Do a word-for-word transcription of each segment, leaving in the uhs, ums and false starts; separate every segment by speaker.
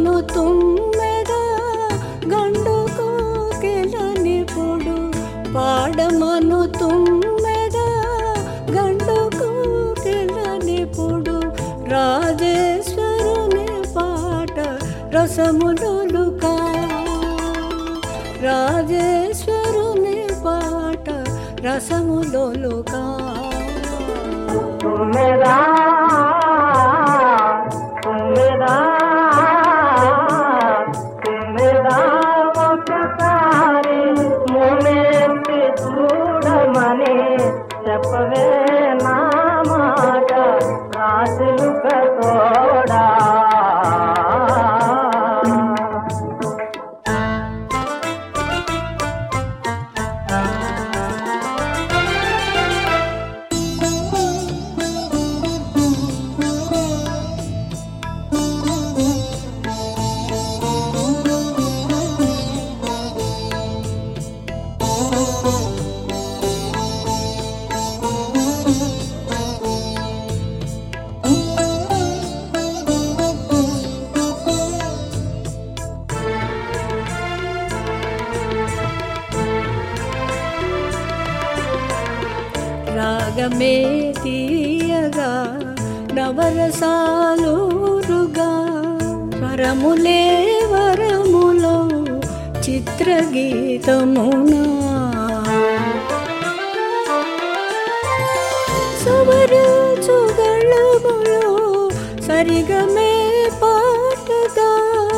Speaker 1: పాడమను తుమ్మెద గండు కోకిలనిపుడు పాడమను తుమ్మెద గండు కోకిలనిపుడు రాజేశ్వరుని పాట రసములులుకా రాజేశ్వరుని పాట రసములులుకా
Speaker 2: తుమ్మెదా తుమ్మెదా తుమ్మెదా ఒకసారి మునెత్తి చూడమని చెప్పవే నా మాట రాజులుక తోడా
Speaker 1: రాగమే తీయగా నవరసాలురుగా స్వరములే వరములో చిత్రగీతమునా సవరించుగళములో సరిగమే పాటగా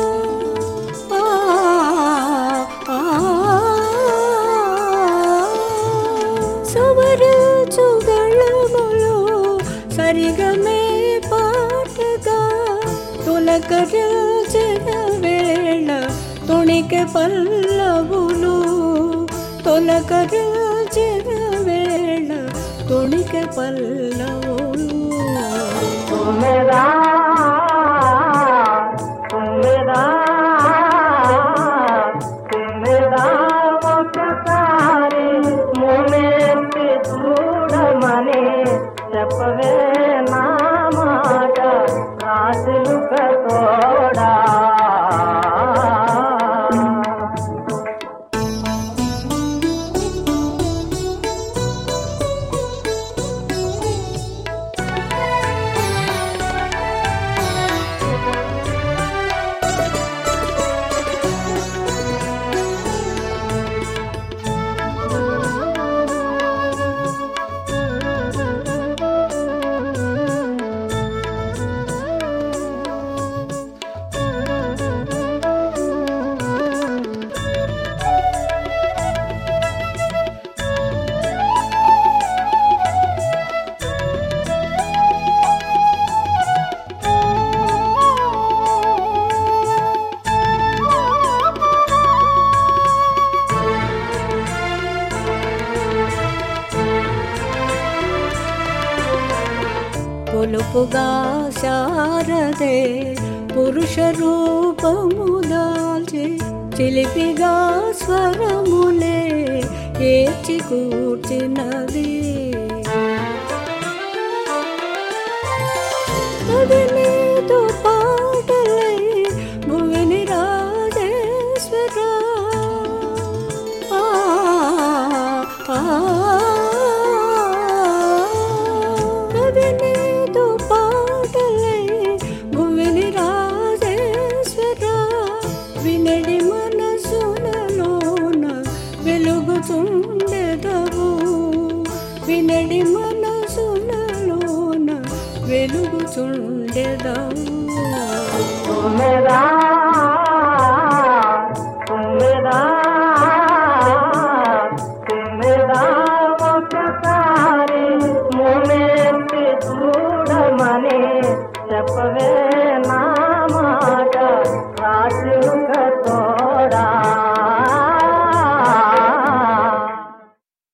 Speaker 1: సవరించుగళములో సరిగమే పాటగా తొలకరిచిన వేళ తొణికె పల్లవులు తొలకరిచిన వేళ తొణికె పల్లవులు
Speaker 2: తుమ్మెదా తుమ్మెదా తుమ్మెదా ఒకసారి మునెత్తి చూడమని చెప్పవే నా మాట రాజులుక తోడా
Speaker 1: పొలుపుగా శారదే పురుష రూపము దాల్చి చిలిపిగా స్వరములే ఏచి కూర్చినది అది నీతో పాటలై భువిని రాజేశ్వర అది నీతో పాటలై భువిని రాజేశ్వర వినడి మనసులలోన వెలుగుచుండెదవు వినడి మనసులలోన వెలుగుచుండెదవు